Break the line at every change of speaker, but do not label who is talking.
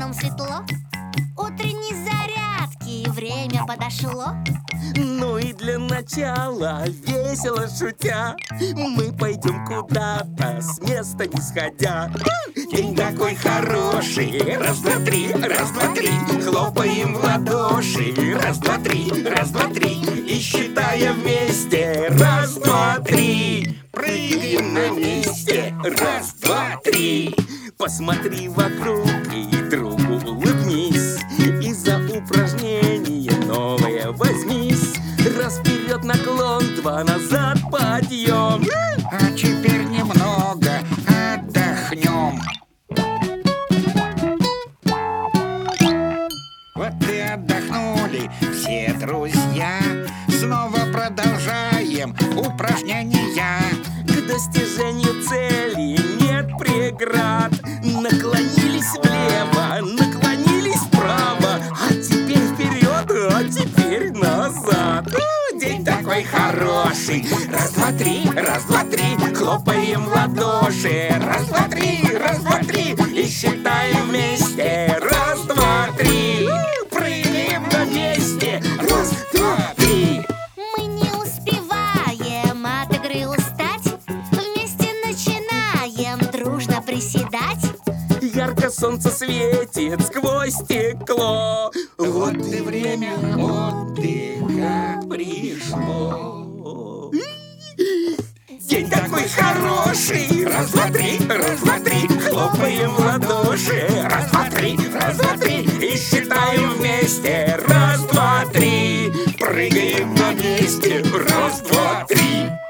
окном светло. Утренней зарядки время подошло.
Ну и для начала, весело шутя, мы пойдем куда-то, с места не сходя. День такой хороший, раз, два, три, раз, два, три. Хлопаем в ладоши, раз, два, три, раз, два, три. И считаем вместе, раз, два, три. Прыгаем на месте, раз, два, три. Посмотри вокруг и другу улыбнись, и за упражнение новое возьмись. Раз вперед наклон, два назад подъем.
А теперь немного отдохнем. Вот и отдохнули все друзья. Снова продолжаем упражнения.
К достижению цели нет преград. Наклонились влево, наклонились вправо. А теперь вперед, а теперь назад. День такой хороший. Раз, два, три, раз, два, три. Хлопаем в ладоши. Раз, два, три, раз, два, три. И считаем вместе. Раз, два, три. Прыгаем на месте. Раз, два, три.
Мы не успеваем от игры устать. Вместе начинаем дружно приседать.
Ярко солнце светит сквозь стекло.
Вот и время отдыха пришло.
День такой хороший. Раз, два, три, раз, два, три. Хлопаем в ладоши. Раз, два, три, раз, два, три. И считаем вместе. Раз, два, три. Прыгаем на месте. Раз, два, три.